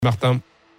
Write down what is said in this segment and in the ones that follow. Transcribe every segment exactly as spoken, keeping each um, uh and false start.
Martin.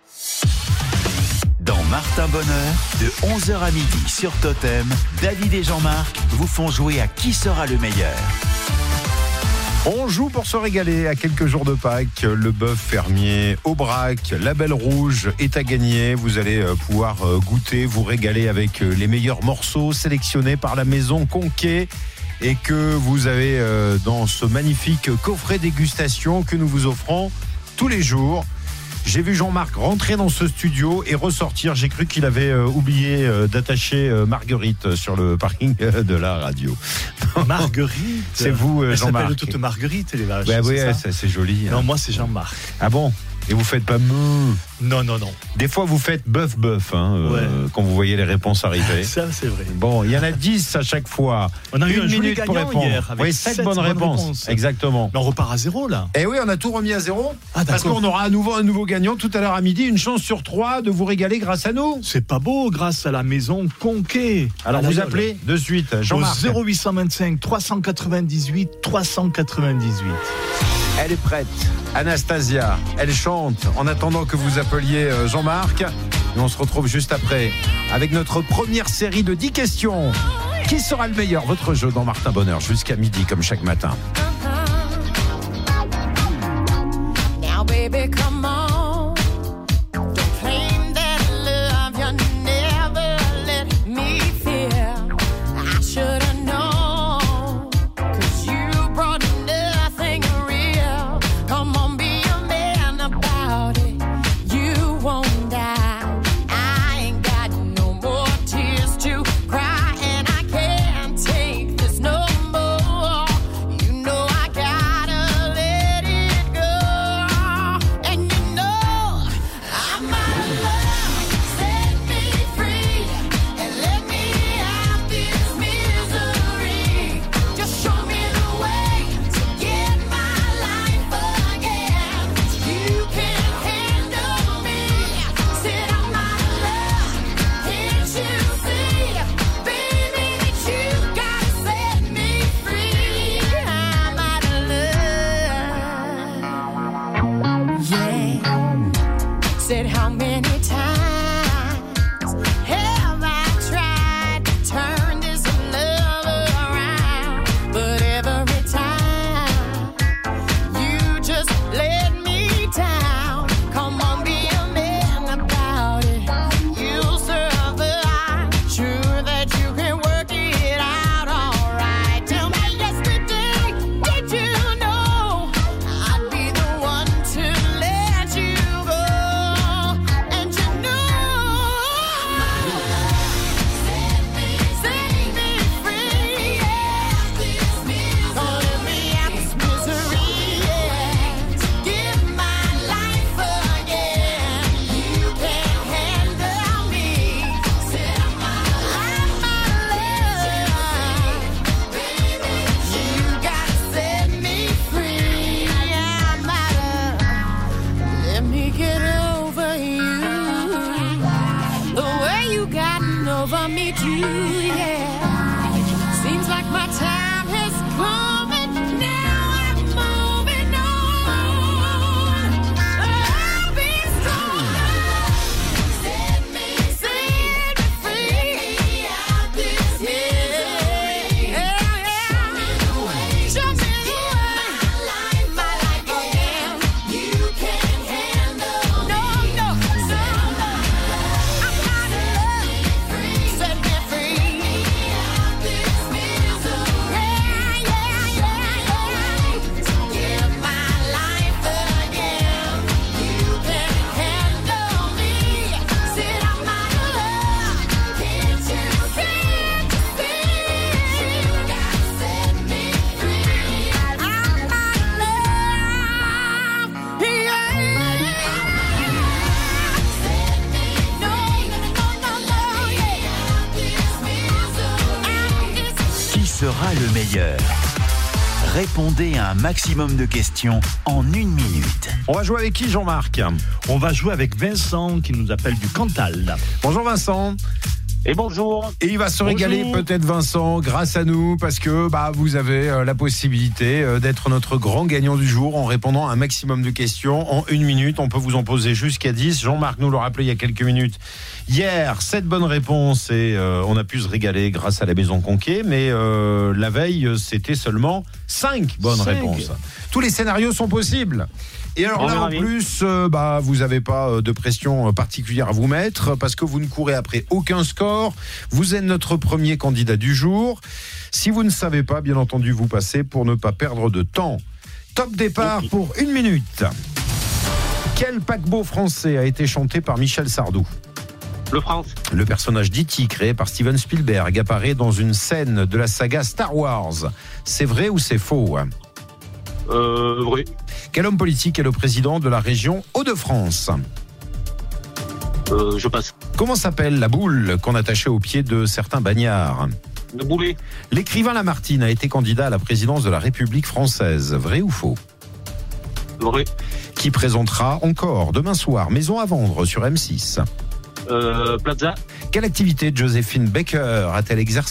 Dans Martin Bonheur, de onze heures à midi sur Totem, David et Jean-Marc vous font jouer à qui sera le meilleur. On joue pour se régaler à quelques jours de Pâques. Le bœuf fermier Aubrac, la Belle Rouge est à gagner. Vous allez pouvoir goûter, vous régaler avec les meilleurs morceaux sélectionnés par la maison Conquet et que vous avez dans ce magnifique coffret dégustation que nous vous offrons tous les jours. J'ai vu Jean-Marc rentrer dans ce studio et ressortir. J'ai cru qu'il avait euh, oublié euh, d'attacher euh, Marguerite sur le parking euh, de la radio. Marguerite. C'est vous, euh, Jean-Marc. Elle s'appelle toute Marguerite, les vaches. Bah, oui, c'est, ça c'est joli. Non, hein. moi c'est Jean-Marc. Ah bon ? Et vous faites pas meuh. Non, non, non. Des fois, vous faites bœuf bœuf hein, euh, ouais. quand vous voyez les réponses arriver. Ça, c'est vrai. Bon, il y en a dix à chaque fois. On a eu Une un joli minute pour gagnant répondre. hier avec oui, sept sept bonnes bonnes réponses. réponses. Exactement. Mais on repart à zéro là. Et oui, on a tout remis à zéro. Ah, parce qu'on aura à nouveau un nouveau gagnant tout à l'heure à midi. Une chance sur trois de vous régaler grâce à nous. C'est pas beau, grâce à la maison Conquet. Alors vous appelez de suite Jean-Marc. Au zéro huit cent vingt-cinq trois cent quatre-vingt-dix-huit trois cent quatre-vingt-dix-huit. Elle est prête, Anastasia, elle chante en attendant que vous appeliez Jean-Marc. Et on se retrouve juste après avec notre première série de dix questions. Qui sera le meilleur ? Votre jeu dans Martin Bonheur jusqu'à midi comme chaque matin. Now baby, come on. Don't claim that love you never let me feel. I should have known, 'cause you brought nothing real. Come on, be a man about it. You won't die. I ain't got no more tears to cry, and I can't take this no more. You know I gotta let it go. And you know I'm out of love. Set me free and let me out this misery. Just show me the way to get my life again. You can't handle me. Said I'm out of love. Can't you see, baby, that you gotta set me free? I'm out of love. Yeah. Said how many times have I tried to turn this love around? But every time you just let me down. Come on, be a man about it. You'll survive. Sure that you can work it out alright. Tell me yesterday, did you know I'd be the one to let you go? And you know, set me, set me free, yeah. Gonna let me out this misery, yeah. Give my life again. You can't handle me. Said I'm out of love, baby. You gotta set me free. I'm out of. Let me get over you. The way you gotten over me too, yeah. Seems like my time has come and now I'm moving on. I'll be stronger. Set me, set me free. Out this misery. Yeah, yeah. Show me the way. My life again. You can't handle me. No, no, no. I'm out of love. Set me free. Out this misery. Yeah, yeah, yeah, yeah. Give my life again. You can't handle me. Said I'm out of love. Can't you see? You gotta set me free. I'm out of love. Yeah. Set me no, no, no, no, yeah. Qui sera le meilleur ? Répondez à un maximum de questions en une minute. On va jouer avec qui, Jean-Marc ? On va jouer avec Vincent qui nous appelle du Cantal. Bonjour Vincent. Et bonjour. Et il va se régaler Bonjour. peut-être Vincent grâce à nous parce que bah, vous avez euh, la possibilité euh, d'être notre grand gagnant du jour en répondant à un maximum de questions en une minute. On peut vous en poser jusqu'à dix. Jean-Marc nous l'a rappelé il y a quelques minutes. Hier, sept bonnes réponses et euh, on a pu se régaler grâce à la Maison Conquet. Mais euh, la veille, c'était seulement cinq bonnes Cinq. réponses. Tous les scénarios sont possibles. Et alors On là, verra en bien. plus, euh, bah, vous n'avez pas euh, de pression euh, particulière à vous mettre parce que vous ne courez après aucun score. Vous êtes notre premier candidat du jour. Si vous ne savez pas, bien entendu, vous passez pour ne pas perdre de temps. Top départ Okay. pour une minute. Quel paquebot français a été chanté par Michel Sardou ? Le France. Le personnage d'E T créé par Steven Spielberg apparaît dans une scène de la saga Star Wars. C'est vrai ou c'est faux ? Euh, vrai. Quel homme politique est le président de la région Hauts-de-France ? Euh, je passe. Comment s'appelle la boule qu'on attachait au pied de certains bagnards ? Le boulet. L'écrivain Lamartine a été candidat à la présidence de la République française. Vrai ou faux ? Vrai. Qui présentera encore demain soir Maison à vendre sur M six ? Euh, Plaza. Quelle activité Joséphine Baker a-t-elle exercée ?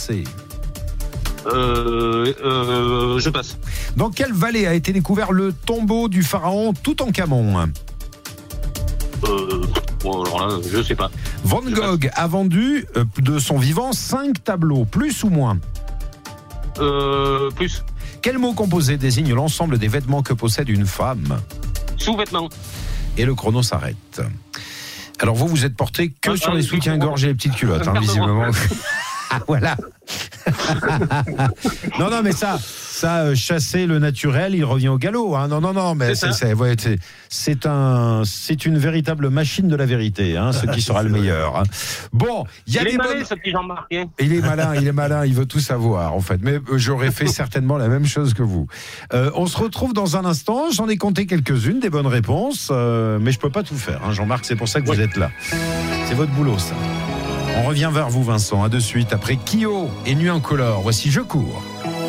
Euh, euh, je passe. Dans quelle vallée a été découvert le tombeau du pharaon Toutankhamon ? Euh, bon, alors là, je sais pas. Van Je Gogh a vendu euh, de son vivant cinq tableaux, plus ou moins ? Euh, plus. Quel mot composé désigne l'ensemble des vêtements que possède une femme ? Sous-vêtements. Et le chrono s'arrête. Alors vous, vous êtes porté que Ah, sur ah, les oui, soutiens-gorge et les petites culottes, hein, Pardon. visiblement. Ah, voilà. non, non, mais ça, ça, euh, chasser le naturel, il revient au galop. Hein. Non, non, non, mais C'est c'est, ça. c'est, ouais, c'est, c'est un, c'est une véritable machine de la vérité, hein, ce qui sera le meilleur. Hein. Bon, il y a Il des est malin, bonnes. ce petit Jean-Marc. Hein. Il est malin, il est malin, il veut tout savoir en fait. Mais euh, j'aurais fait certainement la même chose que vous. Euh, on se retrouve dans un instant. J'en ai compté quelques-unes des bonnes réponses, euh, mais je peux pas tout faire. Hein, Jean-Marc, c'est pour ça que vous Oui. êtes là. C'est votre boulot, ça. On revient vers vous, Vincent. À de suite après Kyo et Nuit Incolore. Voici Je cours.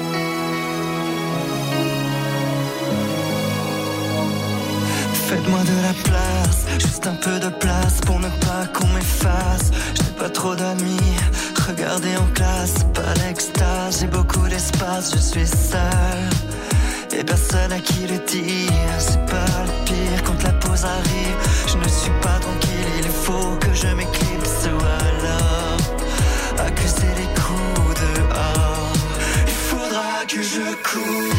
Faites-moi de la place, juste un peu de place pour ne pas qu'on m'efface. Je n'ai pas trop d'amis, regardez en classe, pas l'extase. J'ai beaucoup d'espace, je suis seul et personne à qui le dire. C'est pas le pire quand la pause arrive. Je ne suis pas tranquille, il faut que je m'éclipse ou alors accuser les coups dehors. Il faudra que je cours.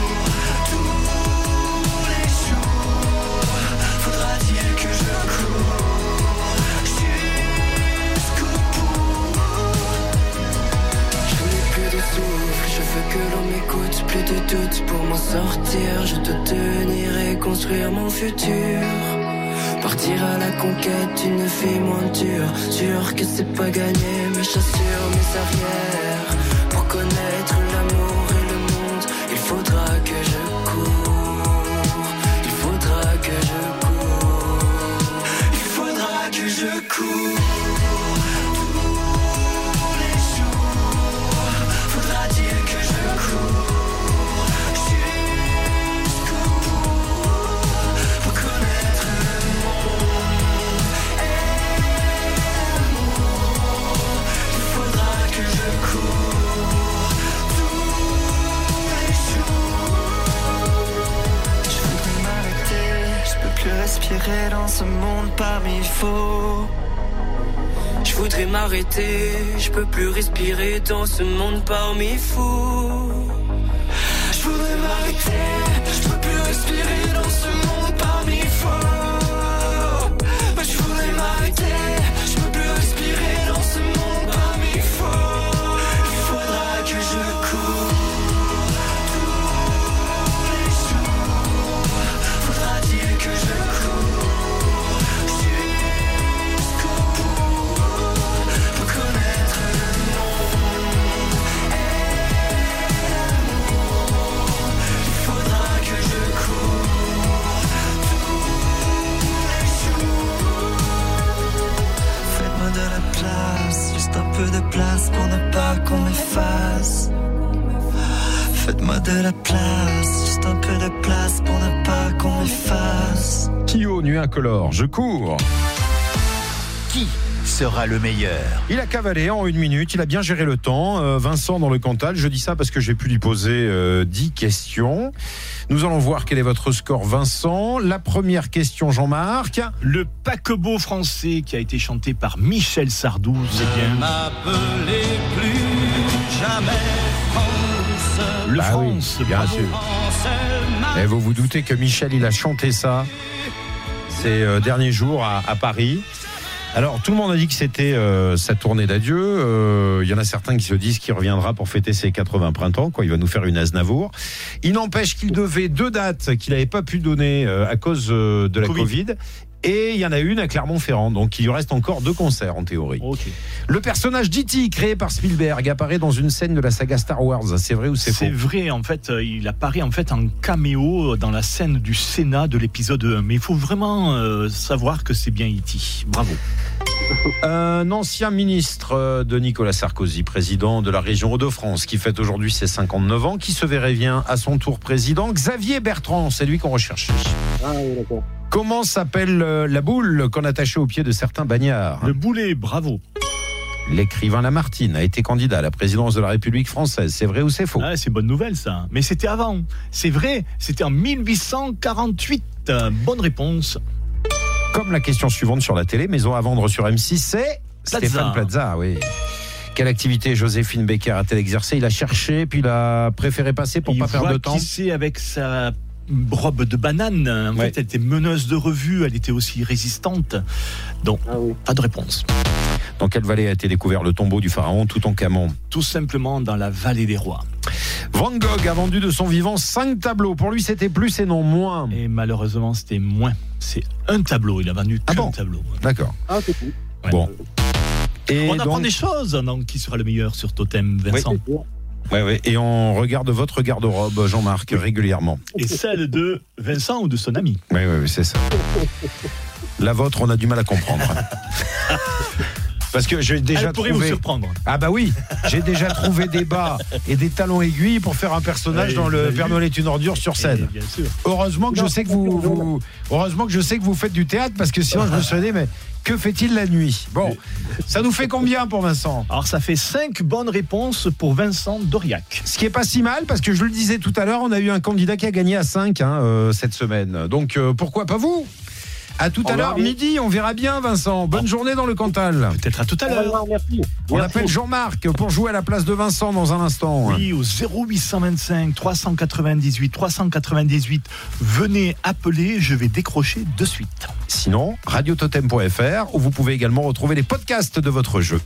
Je veux que l'on m'écoute, plus de doute pour m'en sortir. Je dois tenir et construire mon futur. Partir à la conquête d'une vie moins dure. Sûr que c'est pas gagné, mais j'assure mes arrières. Pour connaître l'amour et le monde, il faudra que je cours. Il faudra que je cours. Il faudra que je cours. Respirer dans ce monde parmi faux. Je voudrais m'arrêter, je peux plus respirer dans ce monde parmi fous. Je voudrais m'arrêter, je peux plus respirer dans ce monde parmi faux. Je voudrais m'arrêter, je peux plus respirer dans ce monde parmi faux. Il faudra que je cours. Juste un peu de place pour ne pas qu'on m'efface. Faites-moi de la place, juste un peu de place pour ne pas qu'on m'efface. Kyo, Nuit Incolore, Je cours. Qui sera le meilleur? Il a cavalé en une minute, il a bien géré le temps. Euh, Vincent dans le Cantal, je dis ça parce que j'ai pu lui poser euh, dix questions. Nous allons voir quel est votre score, Vincent. La première question, Jean-Marc. Le paquebot français qui a été chanté par Michel Sardou, c'est bien. M'appelez plus jamais France. Le Bah oui, France, bien bravo. sûr. Et vous vous doutez que Michel, il a chanté ça ces euh, derniers jours à, à Paris. Alors, tout le monde a dit que c'était euh, sa tournée d'adieu. Il euh, y en a certains qui se disent qu'il reviendra pour fêter ses quatre-vingts printemps, quoi. Il va nous faire une Aznavour. Il n'empêche qu'il devait deux dates qu'il n'avait pas pu donner euh, à cause euh, de la Covid. Covid. Et il y en a une à Clermont-Ferrand. Donc, il lui reste encore deux concerts, en théorie. Okay. Le personnage d'E T, créé par Spielberg, apparaît dans une scène de la saga Star Wars. C'est vrai ou c'est faux? C'est vrai, en fait, euh, il apparaît en fait en caméo dans la scène du Sénat de l'épisode un. Mais il faut vraiment euh, savoir que c'est bien E T. Bravo. Un ancien ministre de Nicolas Sarkozy, président de la région Hauts-de-France, qui fête aujourd'hui ses cinquante-neuf ans, qui se verrait bien à son tour président, Xavier Bertrand, c'est lui qu'on recherche. Ah oui, d'accord. Comment s'appelle la boule qu'on attachait au pied de certains bagnards? Le boulet, bravo. L'écrivain Lamartine a été candidat à la présidence de la République française. C'est vrai ou c'est faux? Ah, c'est bonne nouvelle ça. Mais c'était avant. C'est vrai, c'était en mille huit cent quarante-huit. Euh, bonne réponse. Comme la question suivante sur la télé, maison à vendre sur M six, c'est Plaza. Stéphane Plaza, oui. Quelle activité Joséphine Baker a-t-elle exercé? Il a cherché, puis il a préféré passer pour Il pas perdre voit de temps. qui c'est avec sa robe de banane. En Ouais. fait, elle était meneuse de revue, elle était aussi résistante. Donc, Ah oui. pas de réponse. Dans quelle vallée a été découvert le tombeau du pharaon Toutankhamon? Tout simplement dans la vallée des rois. Van Gogh a vendu de son vivant cinq tableaux. Pour lui, c'était plus et non moins. Et malheureusement, c'était moins. C'est un tableau, il a vendu Ah qu'un bon tableau. D'accord. Ah, c'est tout. Ouais. Bon. Et On apprend donc, des choses. Donc, qui sera le meilleur sur Totem, Vincent? ouais, ouais. Et on regarde votre garde-robe, Jean-Marc, régulièrement. Et celle de Vincent ou de son ami? Oui, oui, oui, c'est ça. La vôtre, on a du mal à comprendre. Parce que j'ai déjà Elle pourrait trouvé... vous surprendre. Ah bah oui, j'ai déjà trouvé des bas et des talons aiguilles pour faire un personnage Ouais, dans vous le avez Père vu Noël est une ordure sur scène. Et bien sûr. Heureusement que je sais que vous, vous heureusement que je sais que vous faites du théâtre, parce que sinon je me serais dit mais que fait-il la nuit? Bon, ça nous fait combien pour Vincent? Alors, ça fait cinq bonnes réponses pour Vincent Doriac. Ce qui est pas si mal, parce que je le disais tout à l'heure, on a eu un candidat qui a gagné à cinq hein, euh, cette semaine. Donc euh, pourquoi pas vous? À tout à l'heure, midi, on verra bien Vincent. Bonne journée dans le Cantal. Peut-être à tout à l'heure. Merci. On Merci. appelle Jean-Marc pour jouer à la place de Vincent dans un instant. Oui, au zéro huit cent vingt-cinq trois cent quatre-vingt-dix-huit trois cent quatre-vingt-dix-huit. Venez appeler, je vais décrocher de suite. Sinon, radiototem point f r, où vous pouvez également retrouver les podcasts de votre jeu.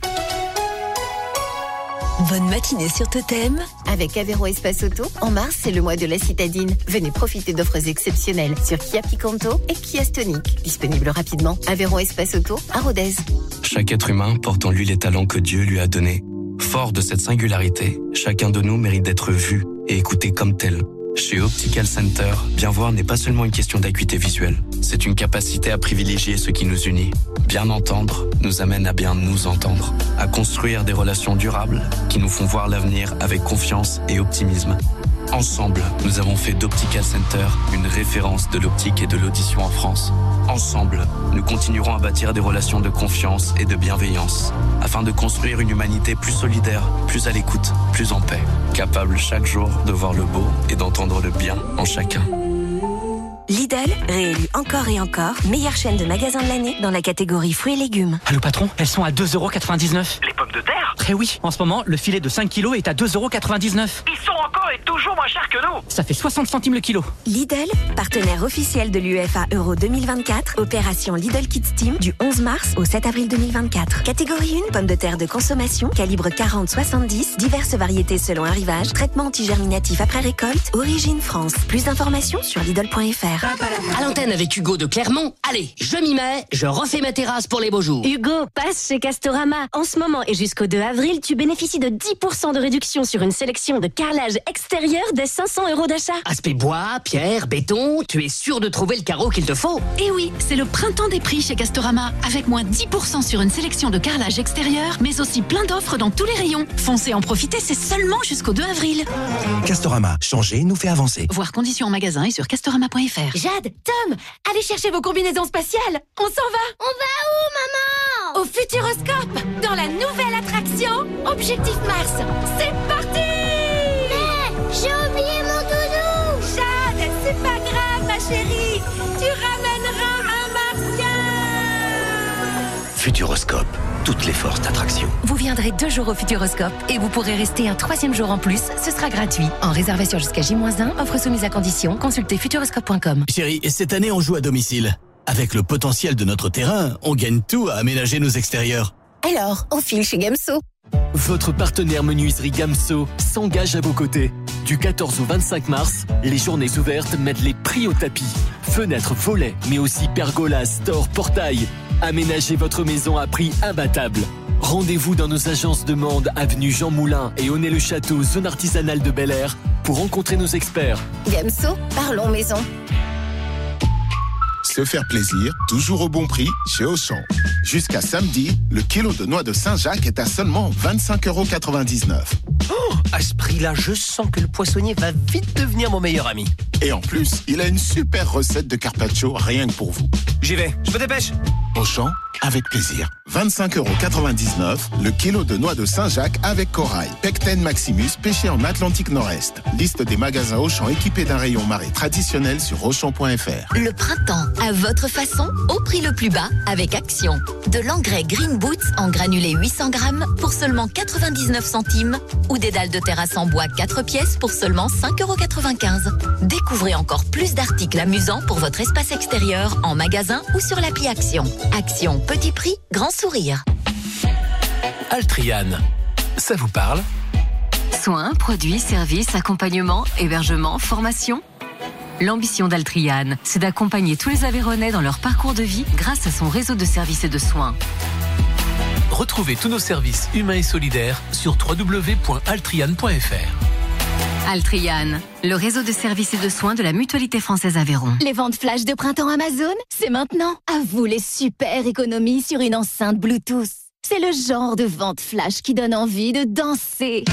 Bonne matinée sur Totem. Avec Aveyron Espace Auto, en mars, c'est le mois de la citadine. Venez profiter d'offres exceptionnelles sur Kia Picanto et Kia Stonic. Disponible rapidement. Aveyron Espace Auto à Rodez. Chaque être humain porte en lui les talents que Dieu lui a donnés. Fort de cette singularité, chacun de nous mérite d'être vu et écouté comme tel. Chez Optical Center, bien voir n'est pas seulement une question d'acuité visuelle. C'est une capacité à privilégier ce qui nous unit. Bien entendre nous amène à bien nous entendre, à construire des relations durables qui nous font voir l'avenir avec confiance et optimisme. Ensemble, nous avons fait d'Optical Center une référence de l'optique et de l'audition en France. Ensemble, nous continuerons à bâtir des relations de confiance et de bienveillance, afin de construire une humanité plus solidaire, plus à l'écoute, plus en paix, capable chaque jour de voir le beau et d'entendre le bien en chacun. Lidl, réélu encore et encore, meilleure chaîne de magasins de l'année dans la catégorie fruits et légumes. Allô patron, elles sont à deux euros quatre-vingt-dix-neuf. Les pommes de terre? Eh oui, en ce moment, le filet de cinq kilos est à deux euros quatre-vingt-dix-neuf. Ils sont encore et toujours moins chers que nous. Ça fait soixante centimes le kilo. Lidl, partenaire officiel de l'U E F A Euro deux mille vingt-quatre, opération Lidl Kids Team du onze mars au sept avril deux mille vingt-quatre. Catégorie un, pommes de terre de consommation, calibre quarante soixante-dix, diverses variétés selon arrivage, traitement antigerminatif après récolte, origine France. Plus d'informations sur Lidl point f r. À l'antenne avec Hugo de Clermont. Allez, je m'y mets, je refais ma terrasse pour les beaux jours. Hugo, passe chez Castorama. En ce moment et jusqu'au deux avril, tu bénéficies de dix pour cent de réduction sur une sélection de carrelage extérieur dès cinq cents euros d'achat. Aspect bois, pierre, béton, tu es sûr de trouver le carreau qu'il te faut. Et oui, c'est le printemps des prix chez Castorama, avec moins dix pour cent sur une sélection de carrelage extérieur, mais aussi plein d'offres dans tous les rayons. Foncez en profiter, c'est seulement jusqu'au deux avril. Castorama, changer nous fait avancer. Voir conditions en magasin et sur castorama point f r. Jade, Tom, allez chercher vos combinaisons spatiales. On s'en va. On va où, maman? au Futuroscope, dans la nouvelle attraction Objectif Mars. C'est parti! Mais j'ai oublié mon doudou! Jade, c'est pas grave, ma chérie. Tu ramèneras un martien. Futuroscope, toutes les forces d'attraction. Vous viendrez deux jours au Futuroscope et vous pourrez rester un troisième jour en plus. Ce sera gratuit. En réservation jusqu'à J moins un, offre soumise à condition. Consultez futuroscope point com. Chérie, cette année on joue à domicile. Avec le potentiel de notre terrain, on gagne tout à aménager nos extérieurs. Alors, on file chez Gamso. Votre partenaire menuiserie Gamso s'engage à vos côtés. Du quatorze au vingt-cinq mars, les journées ouvertes mettent les prix au tapis. Fenêtres, volets, mais aussi pergolas, stores, portails. Aménagez votre maison à prix imbattable. Rendez-vous dans nos agences de Mende, avenue Jean Moulin et Honnay-le-Château, zone artisanale de Bel Air, pour rencontrer nos experts. Gamso, parlons maison. Se faire plaisir, toujours au bon prix, chez Auchan. Jusqu'à samedi, le kilo de noix de Saint-Jacques est à seulement vingt-cinq euros quatre-vingt-dix-neuf. Oh, à ce prix-là, je sens que le poissonnier va vite devenir mon meilleur ami. Et en plus, il a une super recette de carpaccio rien que pour vous. J'y vais, je me dépêche. Auchan, avec plaisir. vingt-cinq euros quatre-vingt-dix-neuf, le kilo de noix de Saint-Jacques avec corail. Pecten Maximus, pêché en Atlantique Nord-Est. Liste des magasins Auchan équipés d'un rayon marée traditionnel sur auchan point f r. Le printemps, à votre façon, au prix le plus bas, avec Action. De l'engrais Green Boots en granulé huit cents grammes pour seulement quatre-vingt-dix-neuf centimes ou des dalles de terrasse en bois quatre pièces pour seulement cinq euros quatre-vingt-quinze. Découvrez encore plus d'articles amusants pour votre espace extérieur en magasin ou sur l'appli Action. Action, petit prix, grand sourire. Altrian, ça vous parle? Soins, produits, services, accompagnement, hébergement, formation. L'ambition d'Altrian, c'est d'accompagner tous les Aveyronais dans leur parcours de vie grâce à son réseau de services et de soins. Retrouvez tous nos services humains et solidaires sur w w w point altrian point f r. Altrian, le réseau de services et de soins de la Mutualité Française Aveyron. Les ventes flash de printemps Amazon, c'est maintenant. À vous les super économies sur une enceinte Bluetooth. C'est le genre de vente flash qui donne envie de danser,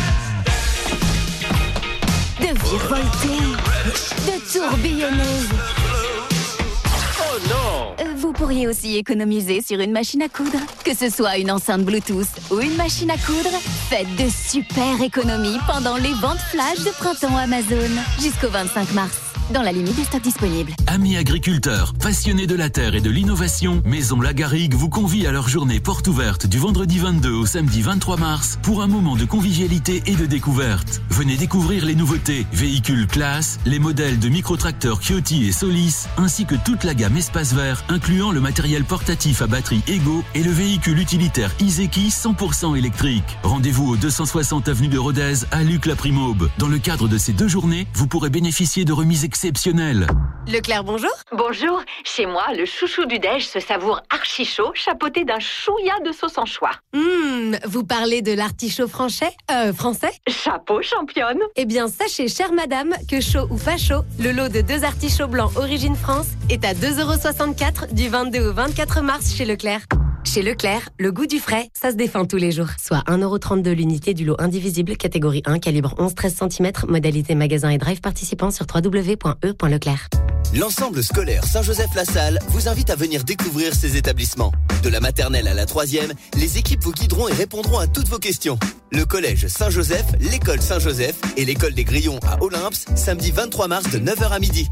de virevolter, de tourbillonner. Oh non! Euh, Vous pourriez aussi économiser sur une machine à coudre. Que ce soit une enceinte Bluetooth ou une machine à coudre, faites de super économies pendant les ventes flash de printemps Amazon. Jusqu'au vingt-cinq mars. Dans la limite des stocks disponibles. Amis agriculteurs, passionnés de la terre et de l'innovation, Maison Lagarigue vous convie à leur journée porte ouverte du vendredi vingt-deux au samedi vingt-trois mars pour un moment de convivialité et de découverte. Venez découvrir les nouveautés, véhicules classe, les modèles de microtracteurs Chioti et Solis, ainsi que toute la gamme espace vert, incluant le matériel portatif à batterie Ego et le véhicule utilitaire Iseki cent pour cent électrique. Rendez-vous au deux cent soixante avenue de Rodez à Luc-la-Primaube. Dans le cadre de ces deux journées, vous pourrez bénéficier de remises exceptionnelles. Leclerc, bonjour. Bonjour. Chez moi, le chouchou du déj se savoure archi chaud, chapeauté d'un chouïa de sauce anchois. Hum, vous parlez de l'artichaut français Euh, français Chapeau, championne. Eh bien, sachez, chère madame, que chaud ou pas chaud, le lot de deux artichauts blancs origine France est à deux euros soixante-quatre du vingt-deux au vingt-quatre mars chez Leclerc. Chez Leclerc, le goût du frais, ça se défend tous les jours. Soit un euro trente-deux l'unité du lot indivisible, catégorie un, calibre onze treize centimètres, modalité magasin et drive participant sur w w w point e point leclerc. L'ensemble scolaire Saint-Joseph-la-Salle vous invite à venir découvrir ces établissements. De la maternelle à la troisième, les équipes vous guideront et répondront à toutes vos questions. Le collège Saint-Joseph, l'école Saint-Joseph et l'école des Grillons à Olymps, samedi vingt-trois mars de neuf heures à midi.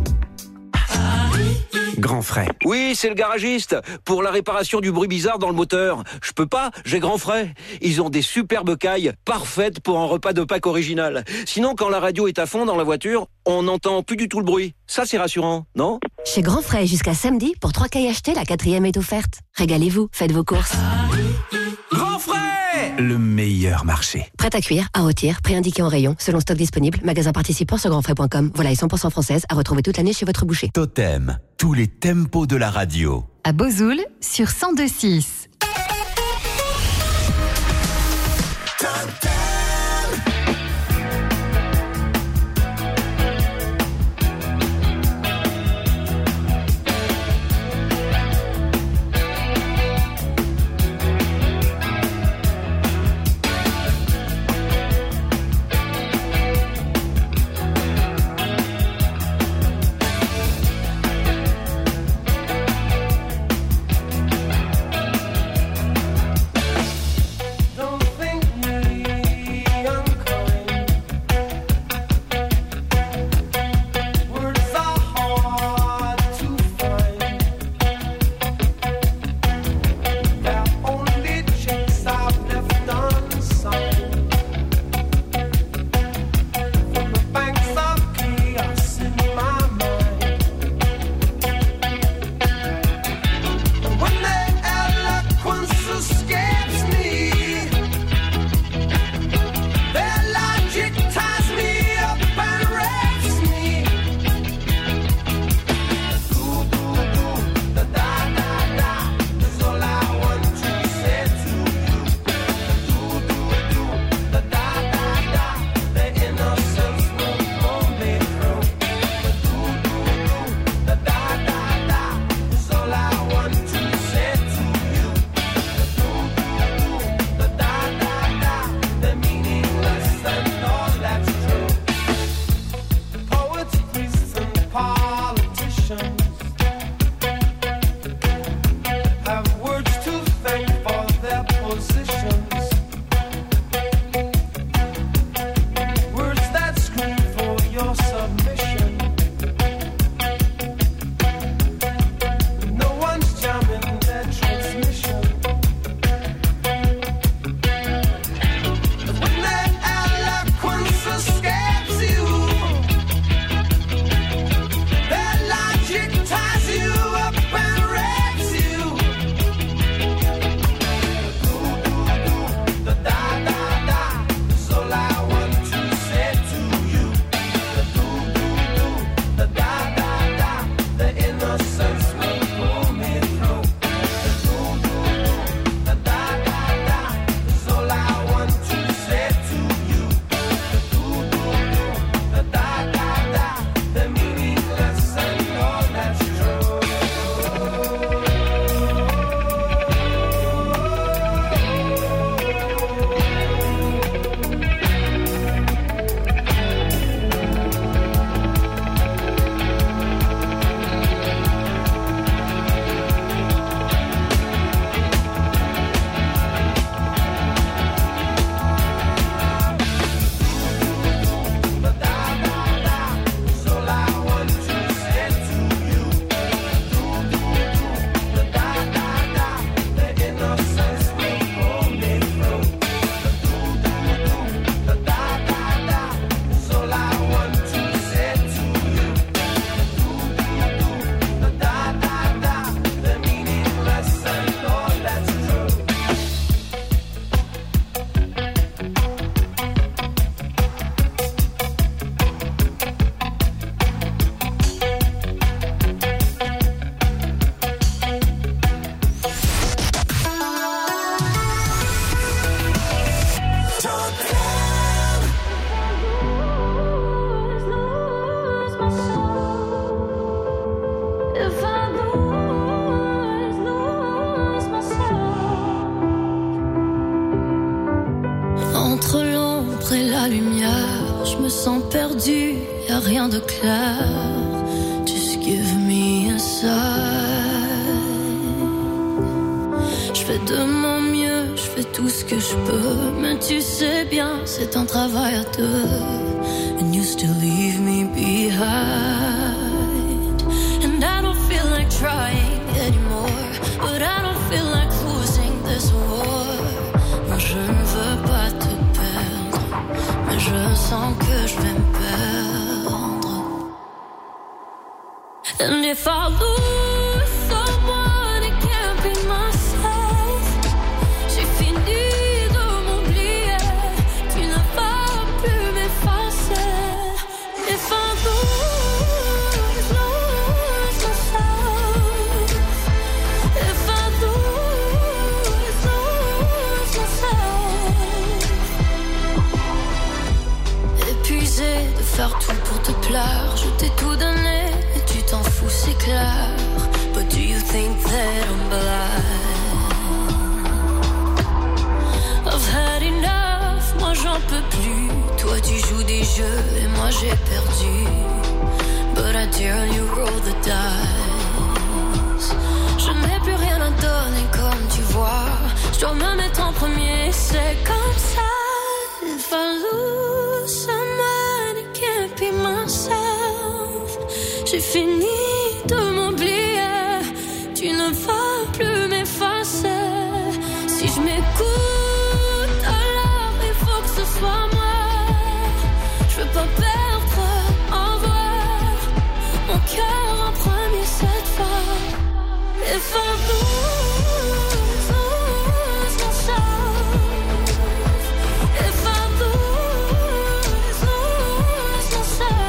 Grand frais. Oui, c'est le garagiste. Pour la réparation du bruit bizarre dans le moteur. Je peux pas, j'ai grand frais. Ils ont des superbes cailles, parfaites pour un repas de Pâques original. Sinon, quand la radio est à fond dans la voiture, on n'entend plus du tout le bruit. Ça, c'est rassurant, non? Chez Grand Frais, jusqu'à samedi, pour trois cailles achetés, la quatrième est offerte. Régalez-vous, faites vos courses. Grand frais! Le meilleur marché. Prêt à cuire, à rôtir, préindiqué en rayon, selon stock disponible, magasin participant sur grandfrais point com. Volaille cent pour cent française à retrouver toute l'année chez votre boucher. Totem, tous les tempos de la radio. À Bozoul, sur cent deux virgule six. l'ombre et la lumière, je me sens perdue, y a rien de clair. Just give me a sign. Je fais de mon mieux, je fais tout ce que je peux, mais tu sais bien, c'est un travail à deux. And you still leave me behind. And I don't feel like trying anymore, but I don't feel like losing this war. Moi je ne veux pas te perdre, mais je sens que je vais me perdre. And if I lose someone, it can't be myself. J'ai fini de m'oublier, tu ne vas plus m'effacer. If I lose, lose myself. If I lose, lose myself. Épuisé de faire tout pour te plaire, je t'ai tout donné. T'en fous, c'est clair. But do you think that I'm blind? I've had enough, moi j'en peux plus. Toi tu joues des jeux et moi j'ai perdu. But I dare you roll the dice. Je n'ai plus rien à donner comme tu vois. Je dois me mettre en premier, c'est comme ça. If I lose someone, it can't be myself. J'ai fini de m'oublier, tu ne vas plus m'effacer. Si je m'écoute, alors il faut que ce soit moi. Je veux pas perdre, avoir mon cœur en premier cette fois. If I lose, lose myself. If I lose, lose myself.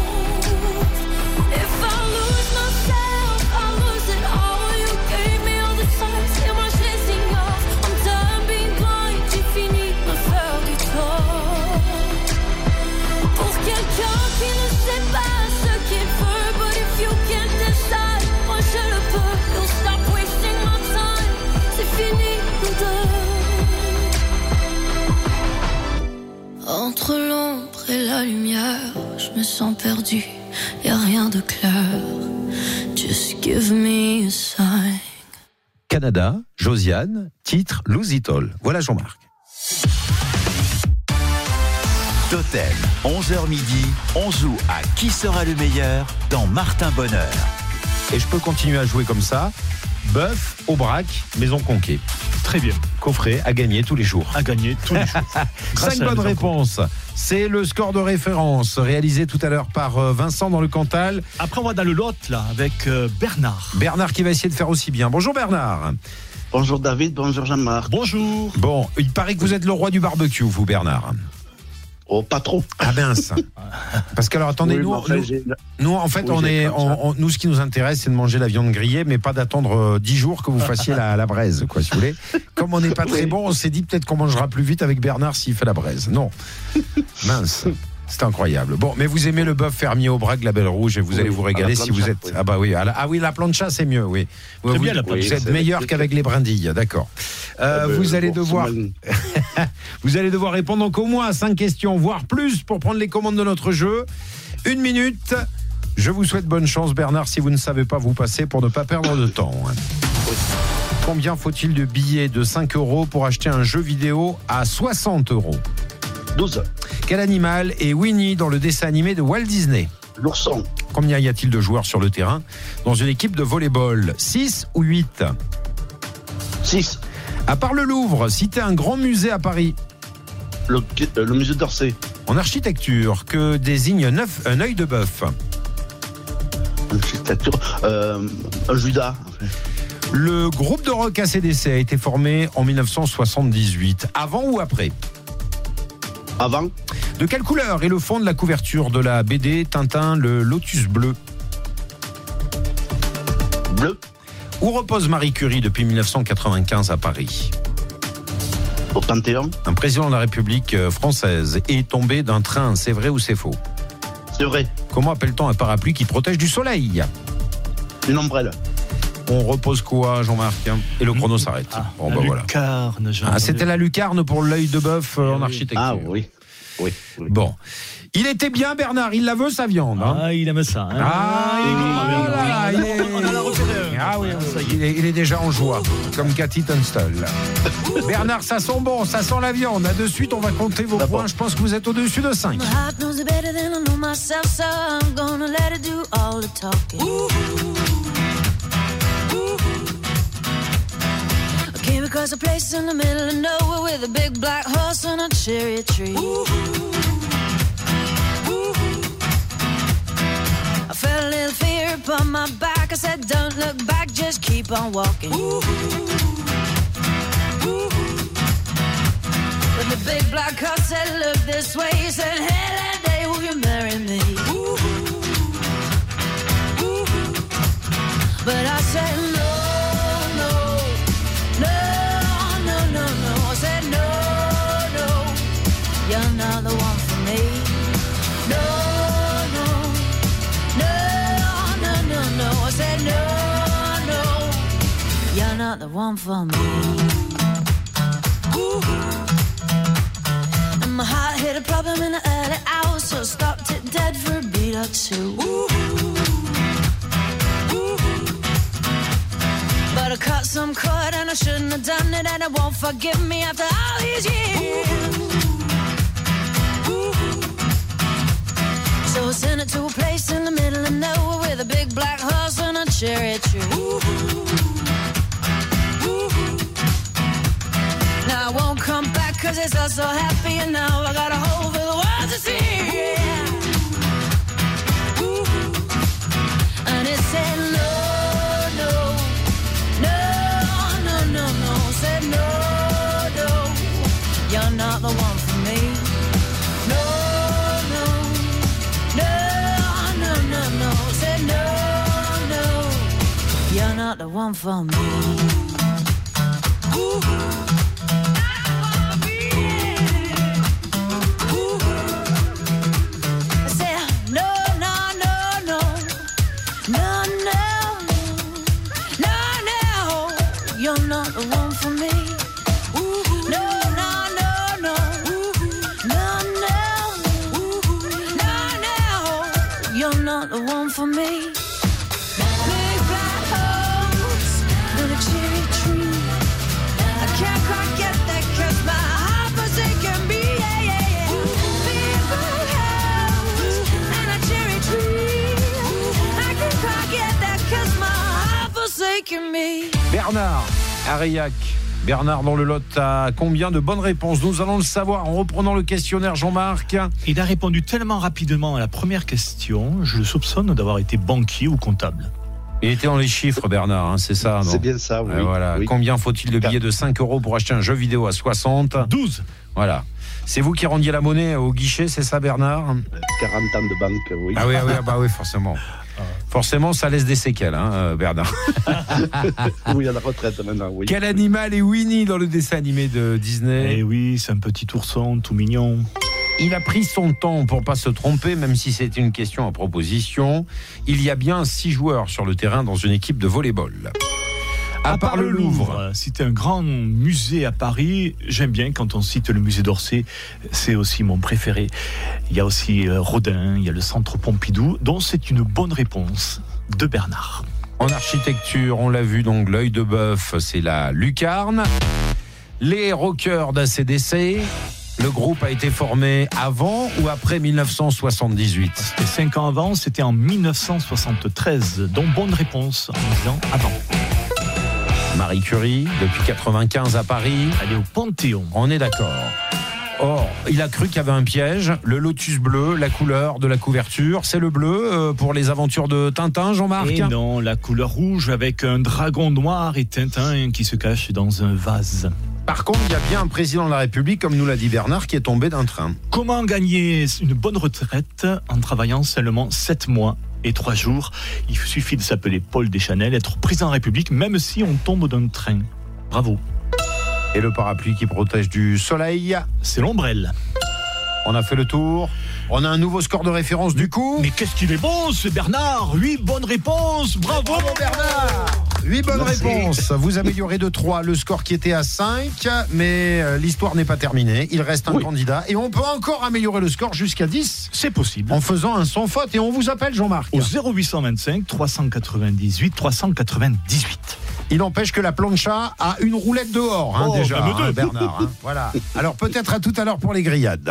Entre l'ombre et la lumière, je me sens perdu, y a rien de clair. Just give me a sign. Canada, Josiane, titre Lose It All. Voilà Jean-Marc. Totem, onze heures midi, on joue à Qui sera le meilleur dans Martin Bonheur. Et je peux continuer à jouer comme ça. Bœuf, Aubrac, Maison Conquet. Très bien. Coffret à gagner tous les jours. À gagner tous les jours. Cinq bonnes réponses. C'est le score de référence réalisé tout à l'heure par Vincent dans le Cantal. Après, on va dans le Lot, là, avec Bernard. Bernard qui va essayer de faire aussi bien. Bonjour Bernard. Bonjour David, bonjour Jean-Marc. Bonjour. Bon, il paraît que vous êtes le roi du barbecue, vous Bernard. Oh, pas trop. Ah mince. Parce que alors attendez, oui, nous, enfin, nous, nous en fait, oui, on est, on, on, nous ce qui nous intéresse, c'est de manger la viande grillée, mais pas d'attendre dix jours que vous fassiez la, la braise, quoi, si vous voulez. Comme on n'est pas très bon, on s'est dit peut-être qu'on mangera plus vite avec Bernard s'il fait la braise. Non, mince. C'est incroyable. Bon, mais vous aimez le bœuf fermier Aubrac, la Belle Rouge, et vous oui, allez vous régaler si vous êtes. Oui. Ah bah oui, la... ah oui, la plancha c'est mieux, oui. Vous, vous, bien, la vous êtes meilleur qu'avec les brindilles, d'accord. Euh, euh, vous allez devoir, vous allez devoir répondre donc au moins à cinq questions, voire plus, pour prendre les commandes de notre jeu. Une minute. Je vous souhaite bonne chance, Bernard. Si vous ne savez pas, vous passez pour ne pas perdre de temps. Combien faut-il de billets de cinq euros pour acheter un jeu vidéo à soixante euros? douze. Quel animal est Winnie dans le dessin animé de Walt Disney? L'ourson. Combien y a-t-il de joueurs sur le terrain dans une équipe de volley-ball? six ou huit? six. À part le Louvre, citez un grand musée à Paris. Le, le musée d'Orsay. En architecture, que désigne neuf, un œil de bœuf? Architecture, euh, un Judas. Le groupe de rock A C D C a été formé en dix-neuf cent soixante-dix-huit. Avant ou après? Avant. De quelle couleur est le fond de la couverture de la B D Tintin, le Lotus bleu? Bleu. Où repose Marie Curie depuis dix-neuf cent quatre-vingt-quinze à Paris? Au Panthéon. Un président de la République française est tombé d'un train, c'est vrai ou c'est faux? C'est vrai. Comment appelle-t-on un parapluie qui protège du soleil? Une ombrelle. On repose quoi, Jean-Marc? Et le chrono s'arrête. Ah, bon, la bah, lucarne, voilà. Ah, c'était la lucarne pour l'œil de bœuf euh, en architecture. Ah oui. Oui, oui. Bon. Il était bien, Bernard, il la veut, sa viande. Hein. Ah, il aime ça. Hein. Ah, il, oh là là, il est... On a la repéré. Ah oui, ça y est, il est, il est déjà en joie, comme Cathy Tunstall. Bernard, ça sent bon, ça sent la viande. Là, de suite, on va compter vos points. Je pense que vous êtes au-dessus de cinq. Came across a place in the middle of nowhere with a big black horse and a cherry tree. Ooh. Ooh. I felt a little fear upon my back. I said, don't look back, just keep on walking. Ooh. Ooh. But the big black horse said, look this way. He said, hey, that day will you marry me? Ooh. Ooh. But I said, no. You're not the one for me. No, no, no, no, no, no. I said no, no. You're not the one for me. Ooh. And my heart hit a problem in the early hours, so I stopped it dead for a beat or two. Ooh. Ooh. But I cut some cord and I shouldn't have done it, and it won't forgive me after all these years. So I sent it to a place in the middle of nowhere with a big black horse and a cherry tree. Ooh. Ooh. Now I won't come back cause it's all so happy, and now I got a hole for the world to see. Yeah. Ooh. And it said no, no, no, no, no, no. It said no, no, you're not the one for me. No. You're not the one for me. Ooh. Ooh. I said no, no, no, no, no, no, no, no. You're not the one for me. Ooh. No, no, no, no, no, no, no, no. You're not the one for me. Bernard, Arellac. Bernard dans le Lot a combien de bonnes réponses? Nous allons le savoir en reprenant le questionnaire, Jean-Marc. Il a répondu tellement rapidement à la première question, je le soupçonne d'avoir été banquier ou comptable. Il était dans les chiffres, Bernard, hein, c'est ça, non? C'est bien ça, oui. Euh, voilà. Oui. Combien faut-il de billets de cinq euros pour acheter un jeu vidéo à soixante? douze. Voilà. C'est vous qui rendiez la monnaie au guichet, c'est ça, Bernard? quarante ans de banque, oui. Ah oui, ah oui, ah bah oui, forcément. Forcément, ça laisse des séquelles, hein, Bernard. Oui, à la retraite maintenant, oui. Quel animal est Winnie dans le dessin animé de Disney? Eh oui, c'est un petit ourson tout mignon. Il a pris son temps pour pas se tromper, même si c'était une question à proposition. Il y a bien six joueurs sur le terrain dans une équipe de volley-ball. À, à part, part le Louvre, Louvre c'est un grand musée à Paris. J'aime bien quand on cite le musée d'Orsay. C'est aussi mon préféré. Il y a aussi Rodin, il y a le centre Pompidou, dont c'est une bonne réponse de Bernard. En architecture, on l'a vu, donc l'œil de bœuf, c'est la lucarne. Les rockers d'A C D C. Le groupe a été formé avant ou après dix-neuf cent soixante-dix-huit? C'était cinq ans avant, c'était en dix-neuf cent soixante-treize. Donc bonne réponse en disant avant. Marie Curie, depuis quatre-vingt-quinze à Paris. Elle est au Panthéon. On est d'accord. Or, il a cru qu'il y avait un piège. Le lotus bleu, la couleur de la couverture, c'est le bleu euh, pour les aventures de Tintin, Jean-Marc? Et non, la couleur rouge avec un dragon noir et Tintin qui se cache dans un vase. Par contre, il y a bien un président de la République, comme nous l'a dit Bernard, qui est tombé d'un train. Comment gagner une bonne retraite en travaillant seulement sept mois et trois jours? Il suffit de s'appeler Paul Deschanel, être président de la République, même si on tombe d'un train. Bravo. Et le parapluie qui protège du soleil? C'est l'ombrelle. On a fait le tour. On a un nouveau score de référence du coup. Mais qu'est-ce qu'il est bon ce Bernard? Huit bonnes réponses. Bravo, Bravo Bernard. huit bonnes Merci. réponses. Vous améliorez de trois le score qui était à cinq, mais euh, l'histoire n'est pas terminée. Il reste un Oui. candidat et on peut encore améliorer le score jusqu'à dix. C'est possible. En faisant un sans faute. Et on vous appelle, Jean-Marc. Au zéro huit cent vingt-cinq trois cent quatre-vingt-dix-huit trois cent quatre-vingt-dix-huit. Il n'empêche que la plancha a une roulette dehors, hein, Oh, déjà, même deux. hein, Bernard. hein. Voilà. Alors peut-être à tout à l'heure pour les grillades.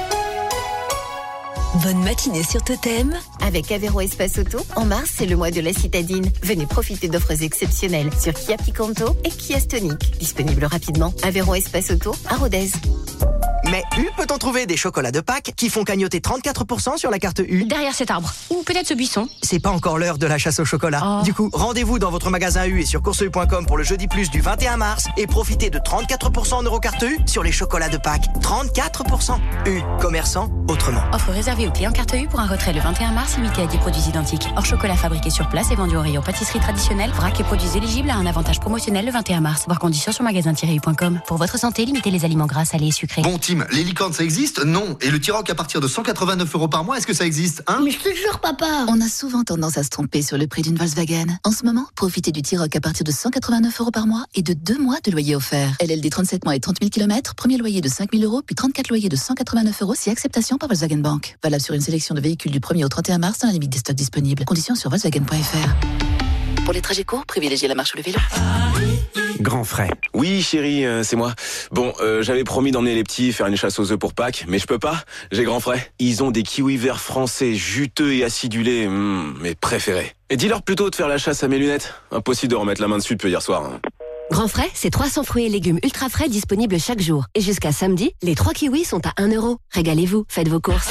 Bonne matinée sur Totem. Avec Avero Espace Auto, en mars, c'est le mois de la citadine. Venez profiter d'offres exceptionnelles sur Kia Picanto et Kia Stonic. Disponible rapidement. Avero Espace Auto à Rodez. Mais U peut-on trouver des chocolats de Pâques qui font cagnoter trente-quatre pour cent sur la carte U? Derrière cet arbre. Ou peut-être ce buisson. C'est pas encore l'heure de la chasse au chocolat. Oh. Du coup, rendez-vous dans votre magasin U et sur course u point com pour le jeudi plus du vingt et un mars et profitez de trente-quatre pour cent en Eurocarte U sur les chocolats de Pâques. trente-quatre pour cent. U, commerçant autrement. Offre réservée aux clients carte U pour un retrait le vingt et un mars limité à dix produits identiques. Hors chocolat fabriqué sur place et vendu au rayon pâtisserie traditionnelle. Vrac et produits éligibles à un avantage promotionnel le vingt et un mars. Voir conditions sur magasin tiret u point com. Pour votre santé, limitez les aliments gras, salés et sucrés. Bon, Tim, les licornes, ça existe? Non. Et le T-Roc à partir de cent quatre-vingt-neuf euros par mois, est-ce que ça existe, hein? Mais je te jure, papa. On a souvent tendance à se tromper sur le prix d'une Volkswagen. En ce moment, profitez du T-Roc à partir de cent quatre-vingt-neuf euros par mois et de deux mois de loyer offert. L L D trente-sept mois et trente mille kilomètres, premier loyer de cinq mille euros, puis trente-quatre loyers de cent quatre-vingt-neuf euros si acceptation par Volkswagen Bank. Valable sur une sélection de véhicules du premier au trente et un mars dans la limite des stocks disponibles. Conditions sur Volkswagen point F R. Pour les trajets courts, privilégiez la marche ou le vélo. Grand frais. Oui, chérie, euh, c'est moi. Bon, euh, j'avais promis d'emmener les petits faire une chasse aux œufs pour Pâques, mais je peux pas. J'ai grand frais. Ils ont des kiwis verts français, juteux et acidulés, mmh, mes préférés. Et dis-leur plutôt de faire la chasse à mes lunettes. Impossible de remettre la main dessus depuis hier soir. Hein. Grand frais, c'est trois cents fruits et légumes ultra frais disponibles chaque jour. Et jusqu'à samedi, les trois kiwis sont à un euro. Régalez-vous, faites vos courses.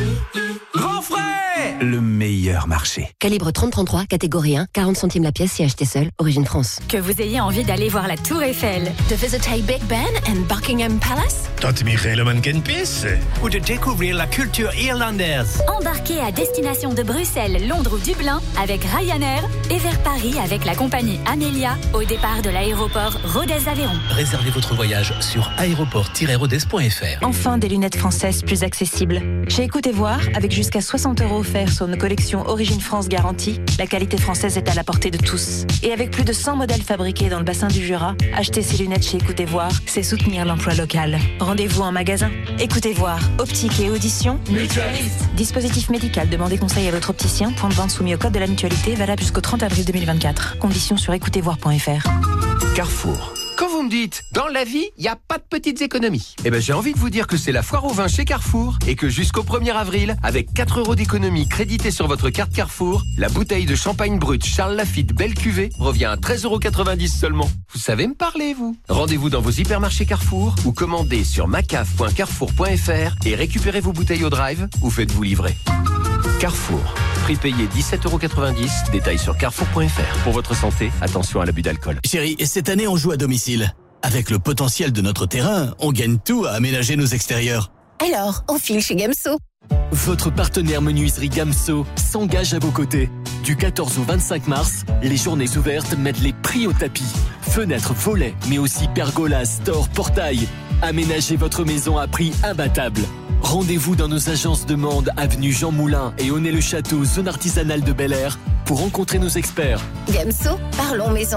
Grand frais! Le meilleur marché. Calibre trente trente-trois, catégorie un, quarante centimes la pièce si acheté seul, origine France. Que vous ayez envie d'aller voir la Tour Eiffel, De visiter Big Ben and Buckingham Palace. D'admirer le Mannequin-Pisse. Ou de découvrir la culture irlandaise. embarquez à destination de Bruxelles, Londres ou Dublin avec Ryanair et vers Paris avec la compagnie Amelia au départ de l'aéroport Rodez-Aveyron. Réservez votre voyage sur aéroport tiret rodez point F R. Enfin, des lunettes françaises plus accessibles. Chez Écoutez Voir, avec jusqu'à soixante euros offerts sur nos collections Origine France garantie, la qualité française est à la portée de tous. Et avec plus de cent modèles fabriqués dans le bassin du Jura, acheter ces lunettes chez Écoutez Voir, c'est soutenir l'emploi local. Rendez-vous en magasin. Écoutez Voir, optique et audition. Mutualiste. Dispositif médical, demandez conseil à votre opticien. Point de vente soumis au code de la mutualité, valable jusqu'au trente avril deux mille vingt-quatre. Conditions sur écoutez voir point F R. Carrefour. Quand vous me dites, dans la vie, il n'y a pas de petites économies. Eh ben, j'ai envie de vous dire que c'est la foire au vin chez Carrefour et que jusqu'au premier avril, avec quatre euros d'économie créditée sur votre carte Carrefour, la bouteille de champagne brut Charles Lafite Belle Cuvée revient à treize euros quatre-vingt-dix seulement. Vous savez me parler, vous? Rendez-vous dans vos hypermarchés Carrefour ou commandez sur macaf point carrefour point F R et récupérez vos bouteilles au drive ou faites-vous livrer. Carrefour. Prix payé dix-sept euros quatre-vingt-dix. Détails sur carrefour point F R. Pour votre santé, attention à l'abus d'alcool. Chérie, cette année on joue à domicile. Avec le potentiel de notre terrain, on gagne tout à aménager nos extérieurs. Alors, on file chez Gamso. Votre partenaire menuiserie Gamso s'engage à vos côtés. Du quatorze au vingt-cinq mars, les journées ouvertes mettent les prix au tapis. Fenêtres, volets, mais aussi pergolas, stores, portails. Aménagez votre maison à prix imbattable. Rendez-vous dans nos agences de Mende, avenue Jean Moulin et Aunay-le-Château, zone artisanale de Bel Air, pour rencontrer nos experts. Gamso, parlons maison.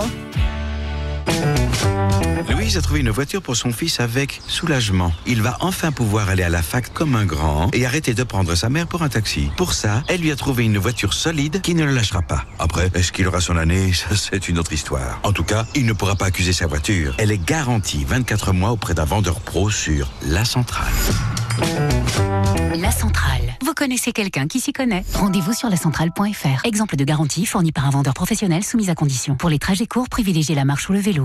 Louise a trouvé une voiture pour son fils avec soulagement. Il va enfin pouvoir aller à la fac comme un grand et arrêter de prendre sa mère pour un taxi. Pour ça, elle lui a trouvé une voiture solide qui ne le lâchera pas. Après, est-ce qu'il aura son année? Ça, c'est une autre histoire. En tout cas, il ne pourra pas accuser sa voiture. Elle est garantie vingt-quatre mois auprès d'un vendeur pro sur La Centrale. La Centrale. Vous connaissez quelqu'un qui s'y connaît? Rendez-vous sur la centrale point F R. Exemple de garantie fournie par un vendeur professionnel soumise à condition. Pour les trajets courts, privilégiez la marche ou le vélo.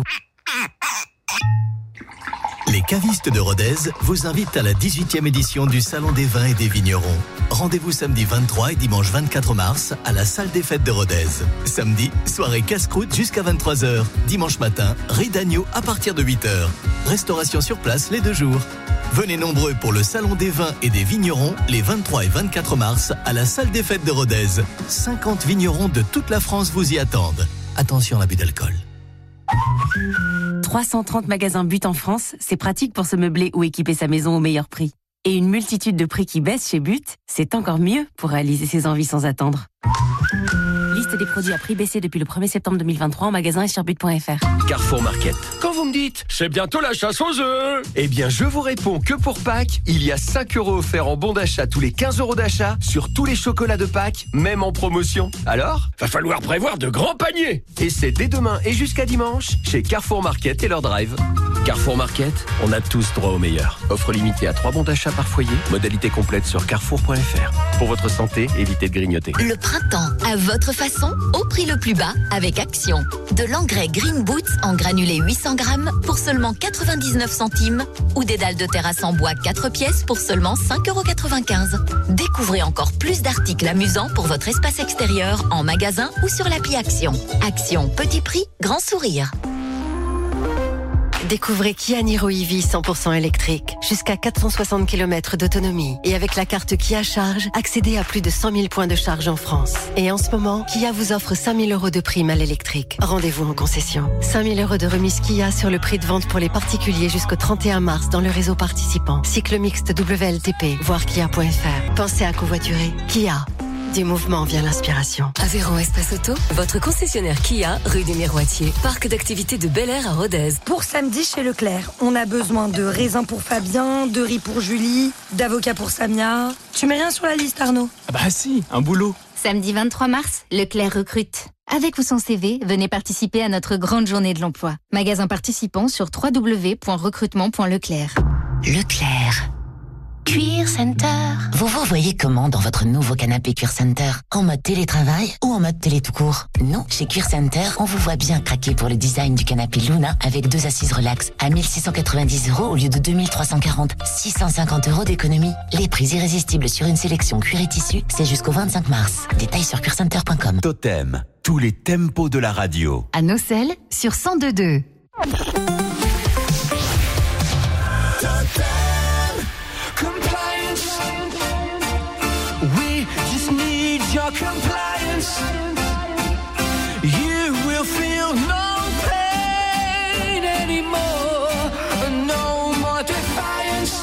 Les cavistes de Rodez vous invitent à la dix-huitième édition du Salon des vins et des vignerons. Rendez-vous samedi vingt-trois et dimanche vingt-quatre mars à la salle des fêtes de Rodez. Samedi, soirée casse-croûte jusqu'à vingt-trois heures. Dimanche matin, riz d'agneau à partir de huit heures. Restauration sur place les deux jours. Venez nombreux pour le Salon des vins et des vignerons les vingt-trois et vingt-quatre mars à la salle des fêtes de Rodez. cinquante vignerons de toute la France vous y attendent. Attention à l'abus d'alcool. trois cent trente magasins But en France, c'est pratique pour se meubler ou équiper sa maison au meilleur prix. Et une multitude de prix qui baissent chez But, c'est encore mieux pour réaliser ses envies sans attendre. Liste des produits à prix baissé depuis le premier septembre deux mille vingt-trois en magasin et sur but point f r. Carrefour Market. Quand vous me dites « c'est bientôt la chasse aux œufs », eh bien je vous réponds que pour Pâques, il y a cinq euros offerts en bon d'achat tous les quinze euros d'achat sur tous les chocolats de Pâques, même en promotion. Alors, va falloir prévoir de grands paniers. Et c'est dès demain et jusqu'à dimanche chez Carrefour Market et leur drive. Carrefour Market, on a tous droit au meilleur. Offre limitée à trois bons d'achat par foyer. Modalité complète sur carrefour point f r. Pour votre santé, évitez de grignoter. Le printemps, à votre façon, au prix le plus bas avec Action. De l'engrais Green Boots en granulé huit cents grammes pour seulement quatre-vingt-dix-neuf centimes ou des dalles de terrasse en bois quatre pièces pour seulement cinq euros quatre-vingt-quinze. Découvrez encore plus d'articles amusants pour votre espace extérieur en magasin ou sur l'appli Action. Action, petit prix, grand sourire. Découvrez Kia Niro E V cent pour cent électrique, jusqu'à quatre cent soixante kilomètres d'autonomie. Et avec la carte Kia Charge, accédez à plus de cent mille points de charge en France. Et en ce moment, Kia vous offre cinq mille euros de prime à l'électrique. Rendez-vous en concession. cinq mille euros de remise Kia sur le prix de vente pour les particuliers jusqu'au trente et un mars dans le réseau participant. Cycle mixte W L T P, voire kia point f r. Pensez à covoiturer. Kia. Du mouvement vient l'inspiration. Aveyron Espace Auto, votre concessionnaire Kia, rue des Miroitiers. Parc d'activités de Bel Air à Rodez. Pour samedi chez Leclerc, on a besoin de raisins pour Fabien, de riz pour Julie, d'avocat pour Samia. Tu mets rien sur la liste, Arnaud? Ah bah si, un boulot. Samedi vingt-trois mars, Leclerc recrute. Avec ou sans C V, venez participer à notre grande journée de l'emploi. Magasin participant sur w w w point recrutement point leclerc. Leclerc. Cuir Center. Vous vous voyez comment dans votre nouveau canapé Cuir Center? En mode télétravail ou en mode télé tout court? Nous, chez Cuir Center, on vous voit bien craquer pour le design du canapé Luna avec deux assises relax à mille six cent quatre-vingt-dix euros au lieu de deux mille trois cent quarante. six cent cinquante euros d'économie. Les prix irrésistibles sur une sélection cuir et tissu, c'est jusqu'au vingt-cinq mars. Détails sur cuir center point com. Totem, tous les tempos de la radio. À Nocelles sur cent deux virgule deux. Your compliance, you will feel no pain anymore, no more defiance.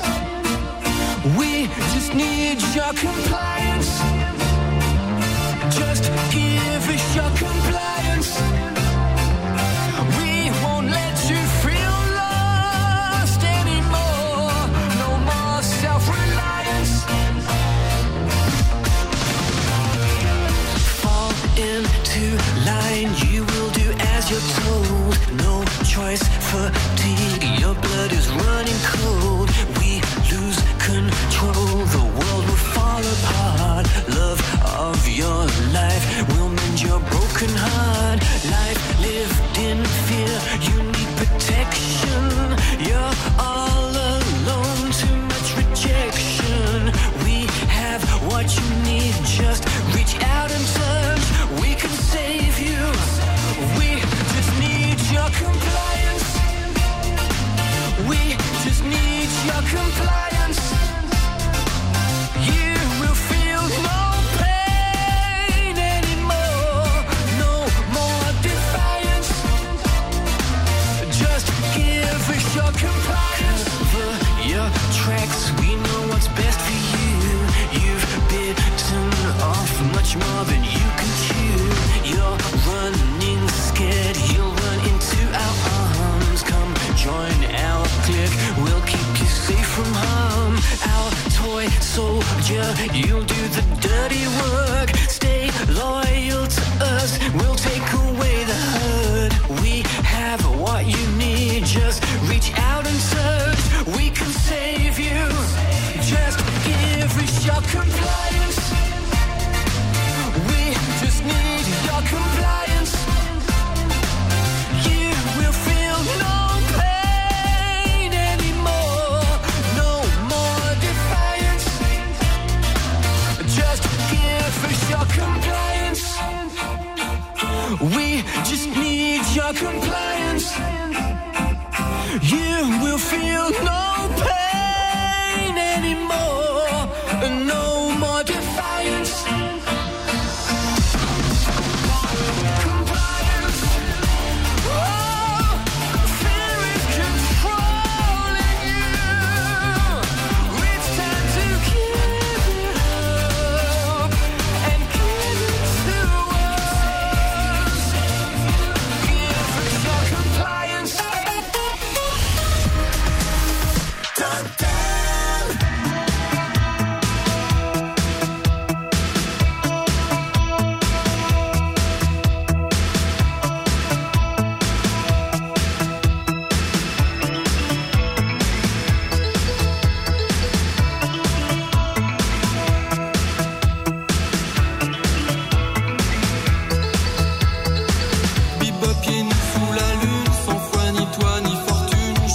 We just need your compliance. Just give us your compliance. We won't let you feel lost anymore, no more self-reliance. Into line, you will do as you're told. No choice, fatigue, your blood is running cold. We lose control, the world will fall apart. Love of your life will mend your broken heart. Life lived in fear, you need protection. You're all alone, too much rejection. We have what you need, just reach out and touch. We can save you. We just need your compliance. We just need your compliance. You will feel no pain anymore, no more defiance. Just give us your compliance. Cover your tracks, we know what's best for you. You've bitten off much more than you can chew. You're running scared, you'll run into our arms. Come join our clique, we'll keep you safe from harm. Our toy soldier, you'll do the dirty work. Stay loyal to us, we'll take away the hurt. We have what you need, just reach out and search. We can save you, just give us your compliance. We just need your compliance. You will feel no pain anymore, no more defiance. Just give us your compliance. We just need your compliance. You will feel no pain anymore, no more defiance. To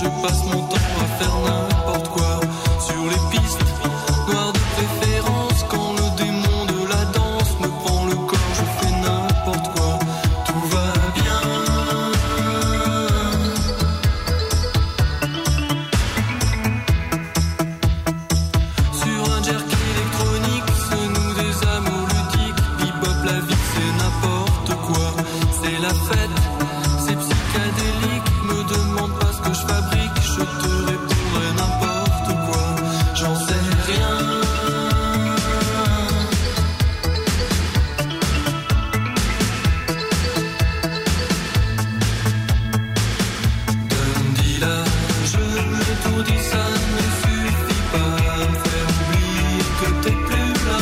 passe mon temps à faire n'importe quoi sur les pistes noires de préférence. Quand le démon de la danse me prend le corps, je fais n'importe quoi. Tout va bien. Sur un jerk électronique, se nouent des amours ludiques. Bebop, la vie c'est n'importe quoi. C'est la fête, c'est psychédélique. Me demande pas ce que je fabrique, je te répondrai n'importe quoi. J'en sais rien. Dundee là, je me tout dis, ça ne suffit pas à me faire oublier que t'es plus là.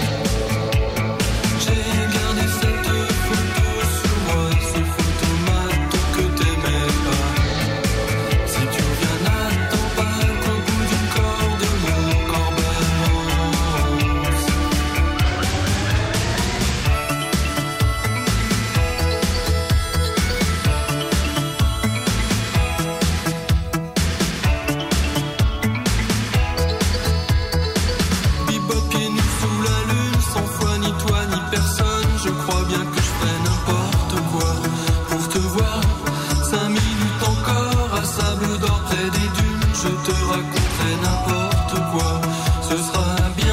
J'ai gardé cette photo sur moi, ce photomaton que t'aimais pas. Si tu reviens, n'attends pas qu'au bout d'une corde, mon corps balance. Bebop pieds nus sous la lune, sans foi ni toi ni personne. Je crois bien que je ferai n'importe quoi pour te voir. Cinq minutes encore à sable d'or près des dunes. Je te raconterai n'importe quoi, ce sera bien.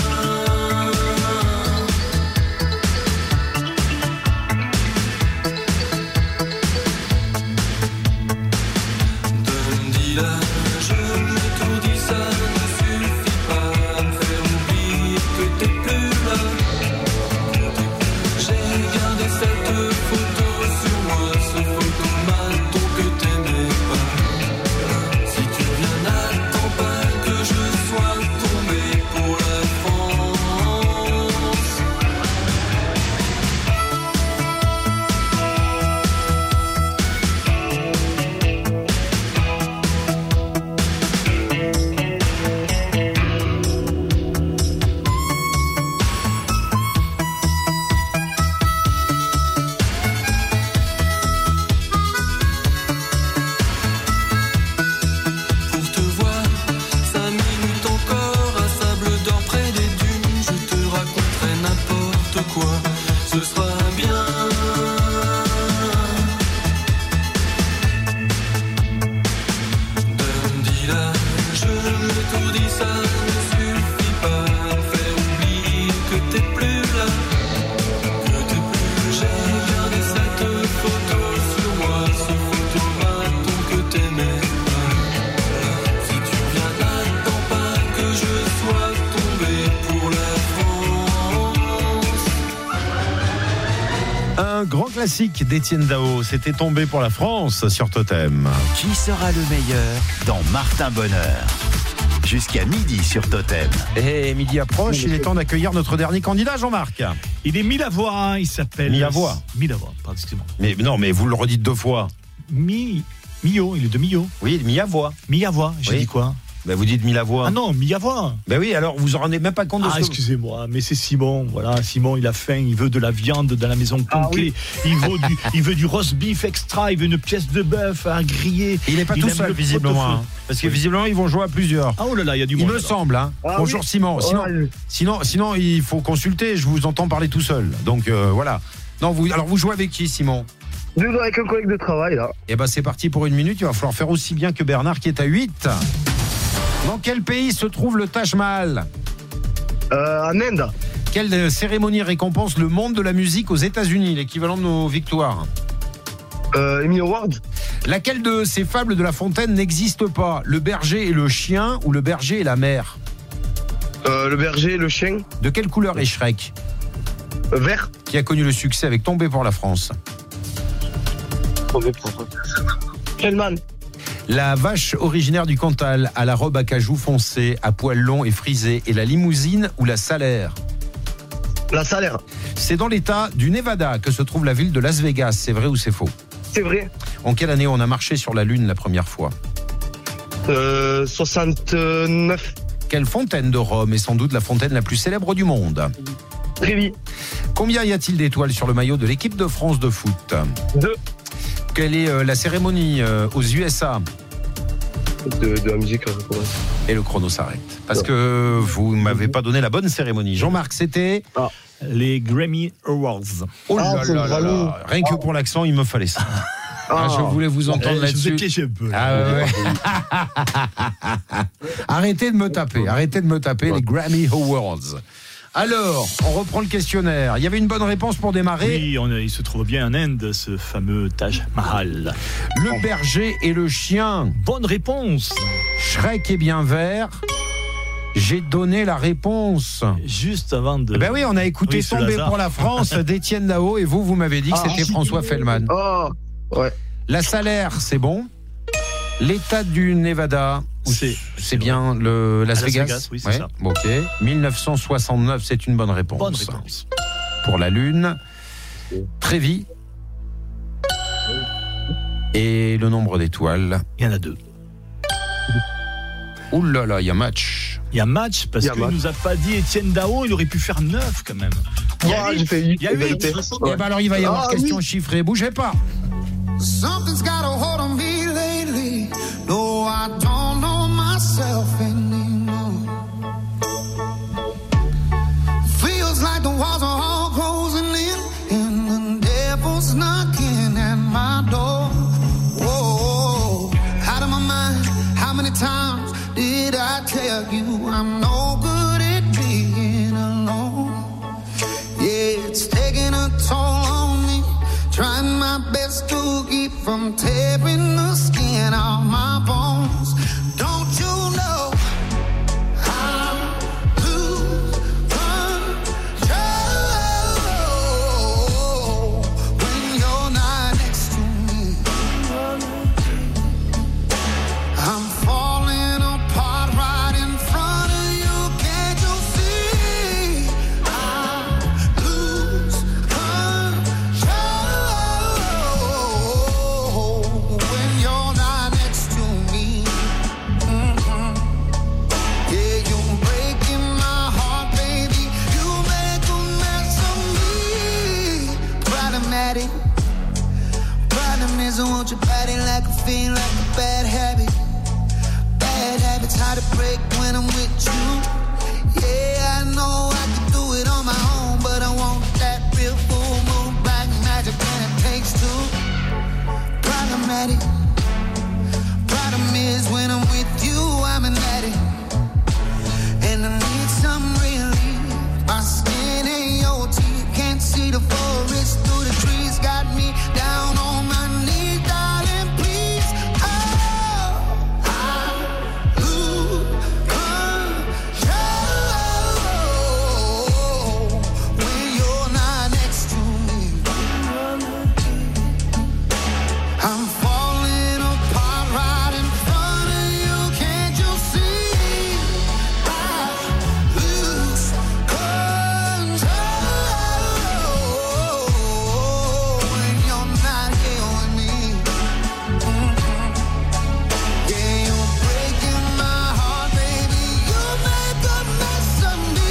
Dundee là, je me tout dis, ça ne suffit pas à me faire oublier que t'es plus là. J'ai gardé cette photo sur moi, ce photomaton que t'aimais pas. Si tu reviens, n'attends pas que je sois tombé pour la France. Pour te voir, cinq minutes encore à sable d'or près des dunes. Je te raconterai n'importe quoi, ce sera bien. Dundee là, je me tout dis, ça ne suffit pas à me faire oublier que t'es plus là. Que t'es plus. J'ai gardé cette photo sur moi, ce photomaton que t'aimais pas. Si tu reviens, n'attends pas que je sois tombé pour la France. Un grand classique d'Étienne Dao, c'était Tombé pour la France sur Totem. Qui sera le meilleur dans Martin Bonheur? Jusqu'à midi sur Totem. Et midi approche, il est temps d'accueillir notre dernier candidat, Jean-Marc. Il est mis à voix, il s'appelle. Mis à voix. Mis à voix, pardon, excusez-moi. Mais non, mais vous le redites deux fois. Mi, Mio, il est de Mio. Oui, mis à voix. Mis à voix, j'ai Oui. dit quoi? Ben vous dites mis la voix. Ah non, mis à voix. Ben oui, alors vous en rendez même pas compte de Ah, ce que... excusez-moi, mais c'est Simon. Voilà, Simon, il a faim, il veut de la viande dans la maison Conquet. Il veut du, il veut du roast beef extra, il veut une pièce de bœuf à griller. Il n'est pas tout aime seul, le visiblement. pot-au-feu. Hein, parce que visiblement, ils vont jouer à plusieurs. Ah oh là là, il y a du Il monde. me alors. semble. Hein. Ah Bonjour oui. Simon. Sinon, Ouais. sinon, sinon, il faut consulter. Je vous entends parler tout seul. Donc euh, voilà. Non, vous, alors vous jouez avec qui, Simon? Je joue avec un collègue de travail, là. Eh ben c'est parti pour une minute. Il va falloir faire aussi bien que Bernard qui est à huit. Dans quel pays se trouve le Taj Mahal? Euh, en Inde. Quelle cérémonie récompense le monde de la musique aux États-Unis, l'équivalent de nos victoires? Euh, Emmy Award. Laquelle de ces fables de La Fontaine n'existe pas? Le berger et le chien ou le berger et la mère? Euh, le berger et le chien. De quelle couleur est Shrek? Euh, vert. Qui a connu le succès avec Tombé pour la France? Tombé pour la France. Hellman. La vache originaire du Cantal a la robe à cajou foncé, à poils longs et frisés, et la limousine ou la salaire? La salaire. C'est dans l'état du Nevada que se trouve la ville de Las Vegas. C'est vrai ou c'est faux? C'est vrai. En quelle année on a marché sur la Lune la première fois? Euh, soixante-neuf. Quelle fontaine de Rome est sans doute la fontaine la plus célèbre du monde? Trévi. Combien y a-t-il d'étoiles sur le maillot de l'équipe de France de foot? Deux. Quelle est euh, la cérémonie euh, aux U S A? de, de la musique. Hein, et le chrono s'arrête. Parce ouais. que vous ne m'avez pas donné la bonne cérémonie. Jean-Marc, c'était ah, les Grammy Awards. Oh là ah, là là là. Rien que pour l'accent, il me fallait ça. Ah, je voulais vous entendre eh, là-dessus. Je vous ai un peu. Ah, ouais. Arrêtez de me taper, arrêtez de me taper ouais. les Grammy Awards. Alors, on reprend le questionnaire. Il y avait une bonne réponse pour démarrer. Oui, on, il se trouve bien en Inde, ce fameux Taj Mahal. Le berger et le chien. Bonne réponse. Shrek est bien vert. J'ai donné la réponse. Juste avant de... Ben oui, on a écouté oui, Tomber pour la France d'Étienne Dao et vous, vous m'avez dit que c'était ah, François Fellman. Oh, ouais. La Salaire, c'est bon. L'État du Nevada, c'est, c'est bien le Las, Las Vegas. Vegas oui, c'est ouais. ça. Ok. dix-neuf cent soixante-neuf, c'est une bonne réponse. Bonne réponse. Pour la Lune. Trévis. Et le nombre d'étoiles. Il y en a deux. Ouh là là, il y a match. Il y a match parce qu'il ne nous a pas dit Étienne Dao, il aurait pu faire neuf quand même. Il y a huit. Il y a huit. Et ben alors il va y avoir ah, question oui. chiffrée. Bougez pas. Something's got a hold on me lately. No, I don't know myself anymore. Feels like the walls are all closing in, and the devil's knocking at my door. Whoa, out of my mind. How many times did I tell you I'm no good at being alone? Yeah, it's taking a toll on me. Trying my best to keep from tearing the skin off my bones. Don't you know I lose control when you're not next to me? I'm falling apart right in front of you. Can't you see? I lose control when you're not next to me. Mm-hmm. Yeah, you're breaking my heart, baby. You make a mess of me. Problematic. Problem is, I want your body like a fiend, like a bad habit. Bad habits hard to break when I'm with you. Yeah, I know I can do it on my own, but I want that real full moon black magic when it takes two. Problematic. Problem is when I'm with you, I'm an addict, and I need some relief. My skin ain't your teeth, can't see the forest through the trees. Got me down on my knees, darling, please. Oh, I lose control when you're not next to me. I'm falling apart right in front of you. Can't you see? I lose control when you're not here with me. Mm-hmm. Yeah, you're breaking my heart, baby. You make a mess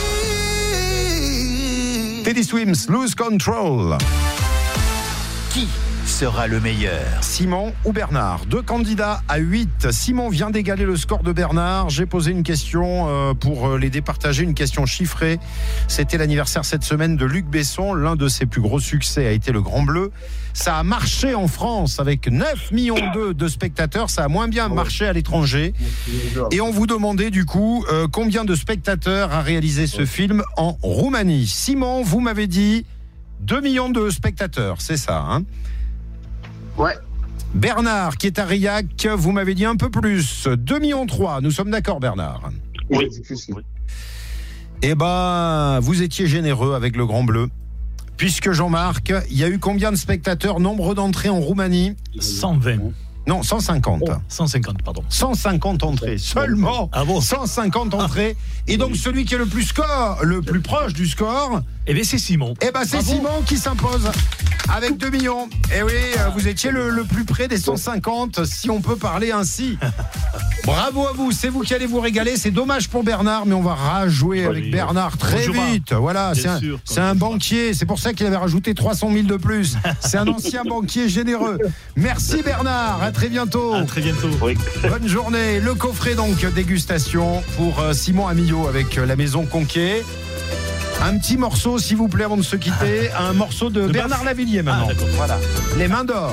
of me. Teddy Swims, Lose Control. Qui sera le meilleur? Simon ou Bernard? Deux candidats à huit. Simon vient d'égaler le score de Bernard. J'ai posé une question euh, pour les départager, une question chiffrée. C'était l'anniversaire cette semaine de Luc Besson. L'un de ses plus gros succès a été Le Grand Bleu. Ça a marché en France avec neuf millions de spectateurs. Ça a moins bien marché à l'étranger. Et on vous demandait du coup euh, combien de spectateurs a réalisé ce film en Roumanie. Simon, vous m'avez dit deux millions de spectateurs, c'est ça, hein? Ouais. Bernard, qui est à Riac, vous m'avez dit un peu plus, deux millions trois. Nous sommes d'accord, Bernard? Oui. Eh ben, vous étiez généreux avec Le Grand Bleu. Puisque Jean-Marc, il y a eu combien de spectateurs, nombre d'entrées en Roumanie? cent vingt. Non, cent cinquante. Oh, cent cinquante, pardon. cent cinquante entrées, seulement. Ah bon? cent cinquante entrées. Et donc, celui qui est le plus score, le plus proche du score, Eh bien, c'est Simon. Eh ben, c'est Bravo. Simon qui s'impose avec deux millions. Eh oui, euh, vous étiez le, le plus près des cent cinquante, si on peut parler ainsi. Bravo à vous, c'est vous qui allez vous régaler. C'est dommage pour Bernard, mais on va rajouer avec Oui, Bernard très on jouera. vite. Voilà, Bien c'est un, sûr, c'est un banquier. C'est pour ça qu'il avait rajouté trois cent mille de plus. C'est un ancien banquier généreux. Merci Bernard, à très bientôt. À très bientôt. Bonne journée. Le coffret donc dégustation pour euh, Simon Amillot avec euh, la maison Conquet. Un petit morceau, s'il vous plaît, avant de se quitter. Un morceau de, De Bernard Baf. Lavillier maintenant. Ah, d'accord. Voilà. Les mains d'or.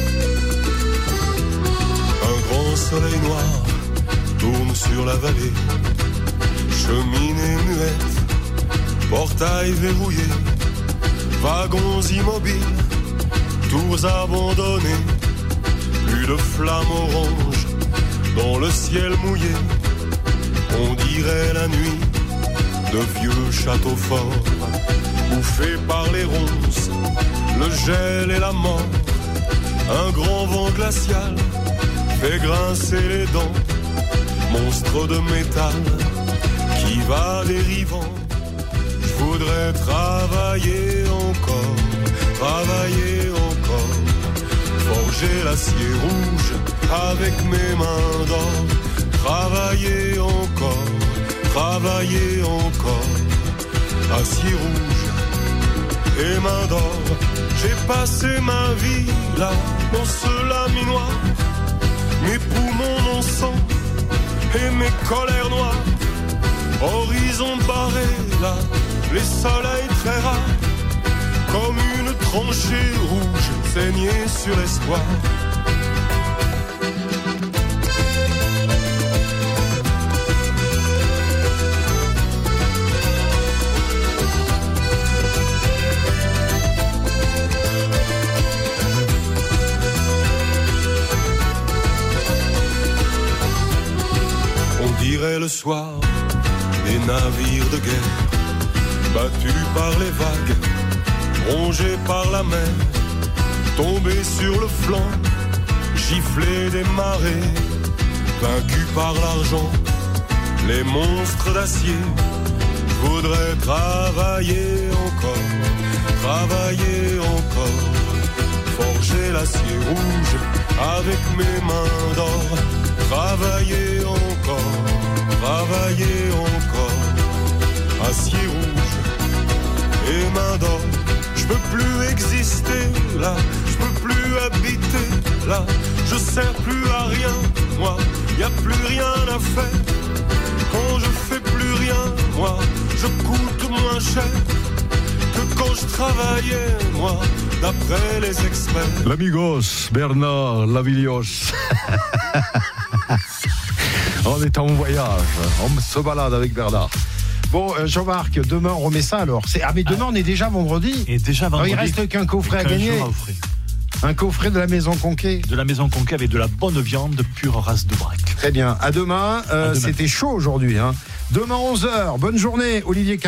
Un grand soleil noir tourne sur la vallée. Cheminée muette, portail verrouillé, wagons immobiles, tours abandonnées, plus de flammes oranges dans le ciel mouillé. On dirait la nuit de vieux châteaux forts, bouffés par les ronces, le gel et la mort. Un grand vent glacial fait grincer les dents, monstre de métal qui va dérivant. Je voudrais travailler encore, travailler encore, forger l'acier rouge avec mes mains d'or, travailler encore, travailler encore, acier rouge et mains d'or. J'ai passé ma vie là, dans ce laminoir, mes poumons non sang et mes colères noires. Horizon barré là, les soleils très rares, comme une tranchée rouge saignée sur l'espoir. On dirait le soir des navires de guerre, battus par les vagues, rongés par la mer, tombés sur le flanc, giflés des marées, vaincus par l'argent, les monstres d'acier. Je voudrais travailler encore, travailler encore, forger l'acier rouge avec mes mains d'or, travailler encore, travailler encore, acier rouge et main d'or. Je peux plus exister là, je peux plus habiter là, je sers plus à rien, moi, y a plus rien à faire. Quand je fais plus rien, moi, je coûte moins cher que quand je travaillais, moi, d'après les experts. L'amigos, Bernard Lavillios. On est en voyage, on se balade avec Bernard. Bon, euh, Jean-Marc, demain on remet ça alors. C'est... Ah mais demain on est déjà vendredi. Et déjà vendredi. Alors, il reste qu'un coffret à gagner. À offrir. Un coffret de la Maison Conquet. De la Maison Conquet avec de la bonne viande de pure race de Braque. Très bien, à demain. Euh, à demain. C'était chaud aujourd'hui. Hein. Demain onze heures, bonne journée Olivier.